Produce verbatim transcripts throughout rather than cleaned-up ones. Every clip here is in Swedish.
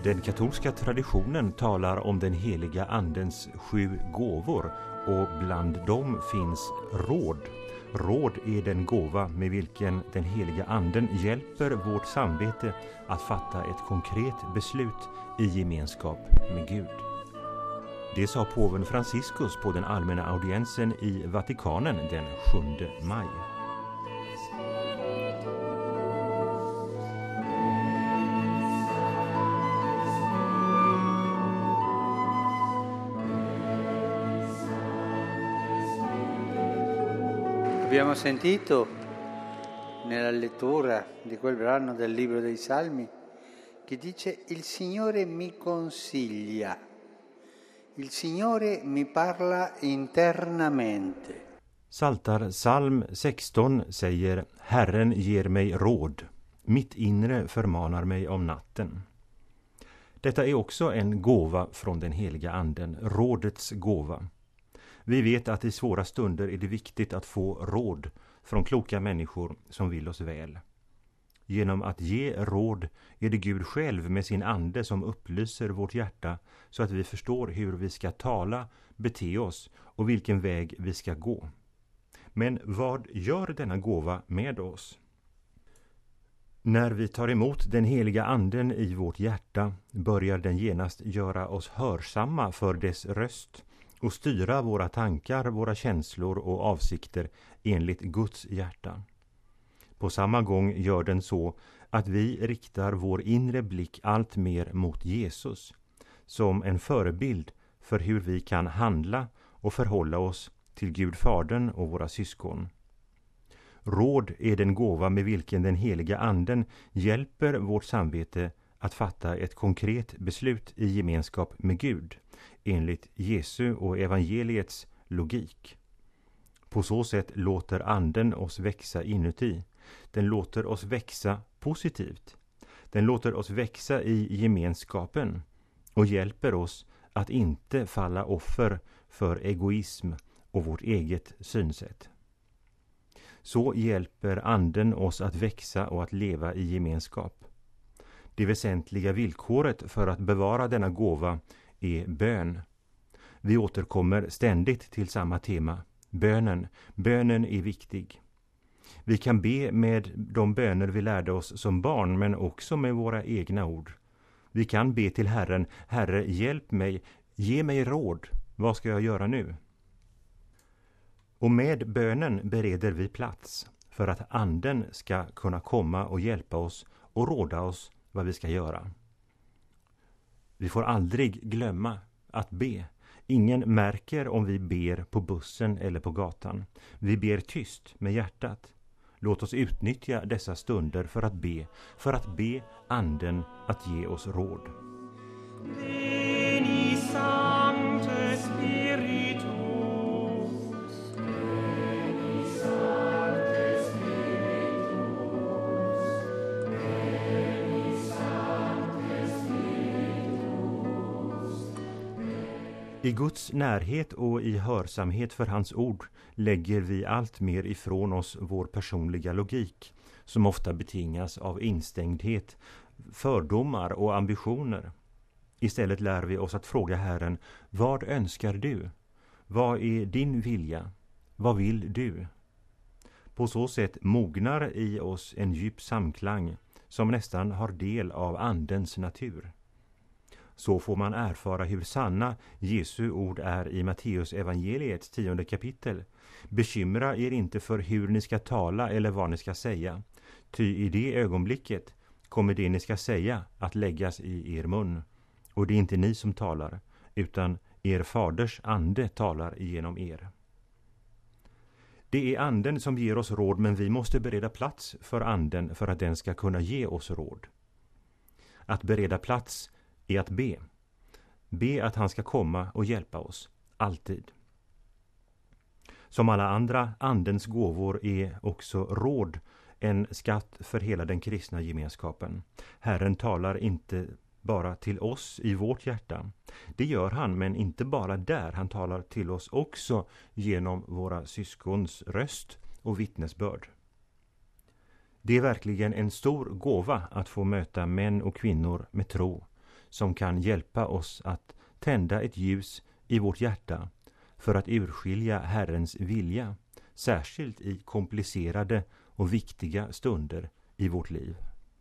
Den katolska traditionen talar om den heliga andens sju gåvor och bland dem finns råd. Råd är den gåva med vilken den heliga anden hjälper vårt samvete att fatta ett konkret beslut i gemenskap med Gud. Det sa påven Franciscus på den allmänna audiensen i Vatikanen den sjunde maj. Abbiamo sentito nella lettura di quel brano del libro dei Salmi che dice: il Signore mi consiglia, il Signore mi parla internamente. Psaltar psalm sexton säger: Herren ger mig råd, mitt inre förmanar mig om natten. Detta är också en gåva från den heliga anden, rådets gåva. Vi vet att i svåra stunder är det viktigt att få råd från kloka människor som vill oss väl. Genom att ge råd är det Gud själv med sin ande som upplyser vårt hjärta så att vi förstår hur vi ska tala, bete oss och vilken väg vi ska gå. Men vad gör denna gåva med oss? När vi tar emot den heliga anden i vårt hjärta börjar den genast göra oss hörsamma för dess röst och styra våra tankar, våra känslor och avsikter enligt Guds hjärta. På samma gång gör den så att vi riktar vår inre blick allt mer mot Jesus som en förebild för hur vi kan handla och förhålla oss till Gud Fadern och våra syskon. Råd är den gåva med vilken den heliga anden hjälper vårt samvete att fatta ett konkret beslut i gemenskap med Gud enligt Jesu och evangeliets logik. På så sätt låter anden oss växa inuti. Den låter oss växa positivt. Den låter oss växa i gemenskapen och hjälper oss att inte falla offer för egoism och vårt eget synsätt. Så hjälper anden oss att växa och att leva i gemenskap. Det väsentliga villkoret för att bevara denna gåva är bön. Vi återkommer ständigt till samma tema. Bönen. Bönen är viktig. Vi kan be med de böner vi lärde oss som barn, men också med våra egna ord. Vi kan be till Herren: Herre, hjälp mig, ge mig råd. Vad ska jag göra nu? Och med bönen bereder vi plats för att anden ska kunna komma och hjälpa oss och råda oss vad vi ska göra. Vi får aldrig glömma att be. Ingen märker om vi ber på bussen eller på gatan. Vi ber tyst med hjärtat. Låt oss utnyttja dessa stunder för att be, för att be anden att ge oss råd. Veni Sancte Spiritus. Veni Sancte Spiritus. Veni Sancte Spiritus. I Guds närhet och i hörsamhet för hans ord lägger vi allt mer ifrån oss vår personliga logik, som ofta betingas av instängdhet, fördomar och ambitioner. Istället lär vi oss att fråga Herren: vad önskar du? Vad är din vilja? Vad vill du? På så sätt mognar i oss en djup samklang som nästan har del av andens natur. Så får man erfara hur sanna Jesu ord är i Matteus evangeliets tionde kapitel. Bekymra er inte för hur ni ska tala eller vad ni ska säga, ty i det ögonblicket kommer det ni ska säga att läggas i er mun. Och det är inte ni som talar, utan er faders ande talar genom er. Det är anden som ger oss råd, men vi måste bereda plats för anden för att den ska kunna ge oss råd. Att bereda plats är att be. Be att han ska komma och hjälpa oss, alltid. Som alla andra andens gåvor är också råd en skatt för hela den kristna gemenskapen. Herren talar inte bara till oss i vårt hjärta. Det gör han, men inte bara där. Han talar till oss också genom våra syskons röst och vittnesbörd. Det är verkligen en stor gåva att få möta män och kvinnor med tro som kan hjälpa oss att tända ett ljus i vårt hjärta för att urskilja Herrens vilja, särskilt i komplicerade och viktiga stunder i vårt liv.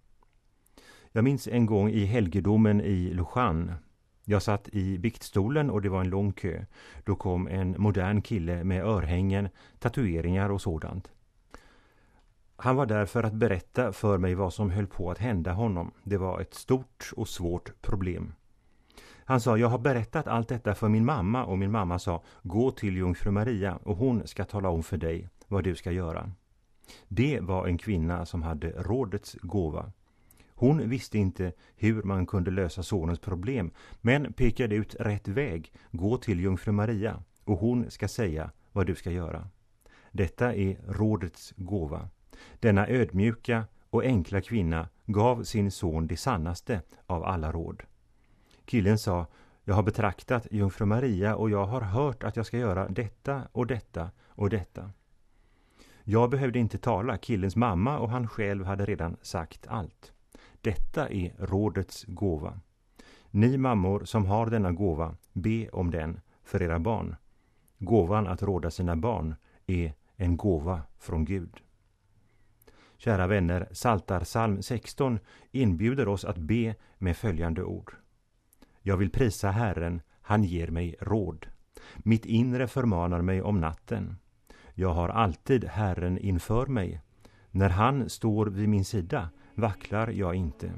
Jag minns en gång i helgedomen i Lausanne. Jag satt i biktstolen och det var en lång kö. Då kom en modern kille med örhängen, tatueringar och sådant. Han var där för att berätta för mig vad som höll på att hända honom. Det var ett stort och svårt problem. Han sa, jag har berättat allt detta för min mamma, och min mamma sa, gå till Jungfru Maria och hon ska tala om för dig vad du ska göra. Det var en kvinna som hade rådets gåva. Hon visste inte hur man kunde lösa sonens problem, men pekade ut rätt väg. Gå till Jungfru Maria och hon ska säga vad du ska göra. Detta är rådets gåva. Denna ödmjuka och enkla kvinna gav sin son det sannaste av alla råd. Killen sa, jag har betraktat Jungfru Maria och jag har hört att jag ska göra detta och detta och detta. Jag behövde inte tala, killens mamma och han själv hade redan sagt allt. Detta är rådets gåva. Ni mammor som har denna gåva, be om den för era barn. Gåvan att råda sina barn är en gåva från Gud. Kära vänner, Psaltarpsalm sexton inbjuder oss att be med följande ord. Jag vill prisa Herren, han ger mig råd. Mitt inre förmanar mig om natten. Jag har alltid Herren inför mig. När han står vid min sida vacklar jag inte.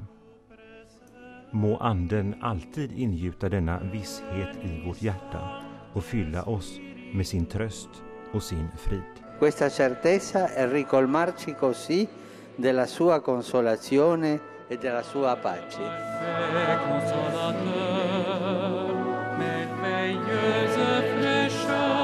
Må anden alltid ingjuta denna visshet i vårt hjärta och fylla oss med sin tröst och sin frid. Questa certezza è ricolmarci così della sua consolazione e della sua pace. Consolateur, merveilleuse fraîcheur.